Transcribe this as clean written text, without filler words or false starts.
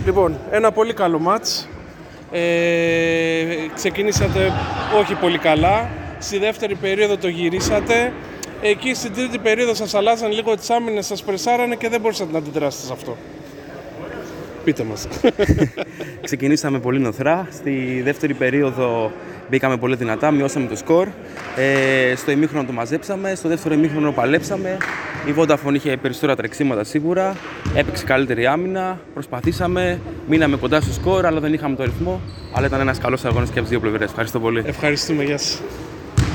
Λοιπόν, ένα πολύ καλό μάτς. Ξεκινήσατε όχι πολύ καλά. Στη δεύτερη περίοδο το γυρίσατε. Εκεί στην τρίτη περίοδο σας αλλάζαν λίγο τις άμυνες, σας πρεσάρανε και δεν μπορούσατε να αντιδράσετε σε αυτό. Πείτε μας. Ξεκινήσαμε πολύ νοθρά. Στη δεύτερη περίοδο μπήκαμε πολύ δυνατά, μειώσαμε το σκορ. Στο ημίχρονο το μαζέψαμε, στο δεύτερο ημίχρονο παλέψαμε. Η Vodafone είχε περισσότερα τρεξίματα σίγουρα, έπαιξε καλύτερη άμυνα, προσπαθήσαμε, μείναμε κοντά στο σκορ, αλλά δεν είχαμε το ρυθμό. Αλλά ήταν ένας καλός αγώνας και από τις δύο πλευρές. Ευχαριστώ πολύ. Ευχαριστούμε, γεια σας.